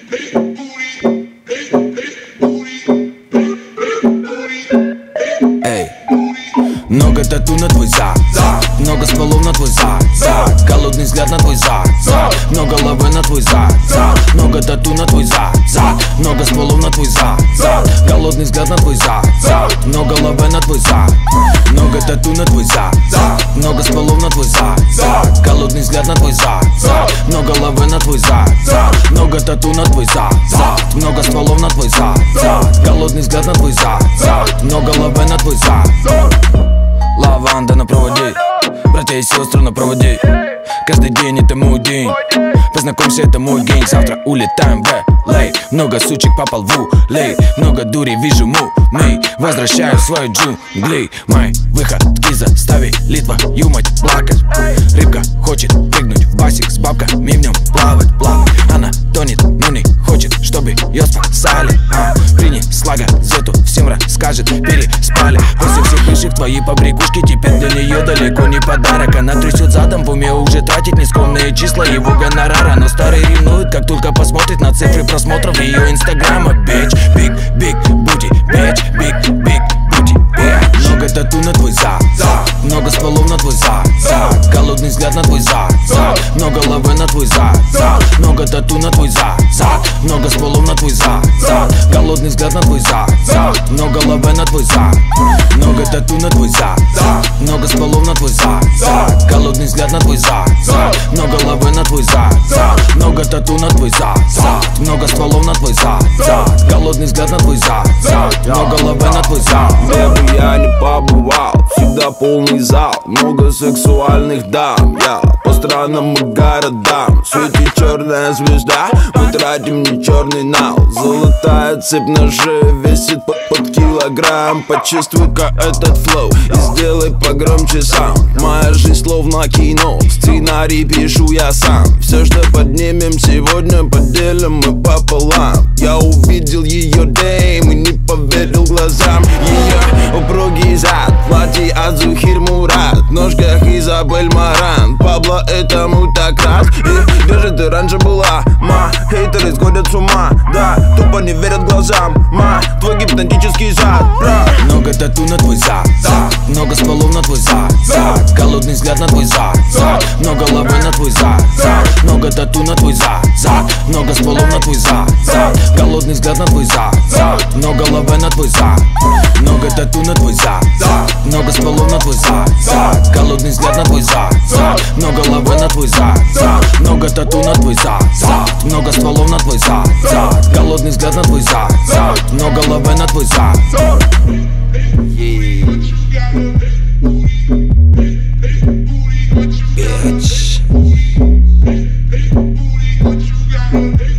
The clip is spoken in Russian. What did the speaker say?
Эй, много тату на твой зад, много стволов на твой зад, голодный взгляд на твой зад, много лавы на твой зад, много тату на твой зад, много стволов на твой зад, голодный взгляд на твой зад, много лавы на твой зад, много тату на твой зад, много стволов на твой зад, голодный взгляд на твой зад, много лавы на твой зад, много тату на твой зад, много стволов на твой зад, голодный взгляд на твой зад, много лавы на твой зад. Лаванда на проводе, братья и сестры на проводе. Каждый день это мой день. Познакомься, это мой гейм. Завтра улетаем в LA. Много сучек попал в улей. Много дури вижу мы возвращаю в свою джунгли. Мои выходки заставили твою мать плакать. Рыбка хочет прыгнуть в басик с бабками в нем плавать. Она тонет, но не хочет, чтобы ее спасали. Принесла газету, всем расскажет, переспали. После всех вышек твои побрякушки теперь для нее далеко не подарок. Она трясет задом, в уме уже тратит нескромные числа его гонорара. Но старый ревнует, как только посмотрит на цифры просмотров ее инстаграма. Bitch, big, big booty, bitch, big, big booty, bitch. Много тату на твой зад, много стволов на твой зад, голодный взгляд на твой зад, много лавы на твой зад, много тату на твой зад, много стволов на твой зад, голодный взгляд на твой зад, много лавы на твой зад, много тату на твой зад, много стволов на твой зад, голодный взгляд на твой зад, много лавы на твой зад, много тату на твой зад, много стволов на твой зад, голодный взгляд на твой зад, много лавы на твой зад. Где бы я не побывал, всегда полный зал, много сексуальных дам. Я по странам и городам, светит черная звезда, мы тратим не черный нал. Золотая цепь на шее весит под килограмм. Почувствуй-ка этот флоу и сделай погромче саунд. Моя жизнь словно кино, сценарий пишу я сам. Все, что поднимем сегодня, поделим мы пополам. Я увидел ее дейм и не поверил глазам. Ее упругий зад, платье от Зухир Мурат, в ножках Изабель Маран. Пабло этому так рад. И где же ты раньше была, ма? Хейтеры сходят с ума, да, тупо не верят глазам, ма. Твой гипнотический зад, бра. Много тату на твой зад, много стволов на твой зад, голодный взгляд на твой зад, много лавы на твой зад, много тату на твой зад, много стволов на твой зад, голодный взгляд на твой зад, много лавы на твой зад, много тату на твой зад, много стволов на твой зад, голодный взгляд на твой зад, много лавы на твой зад, много тату на твой зад, много стволов на твой зад, голодный взгляд на твой зад, много лавы на твой зад. Bitch.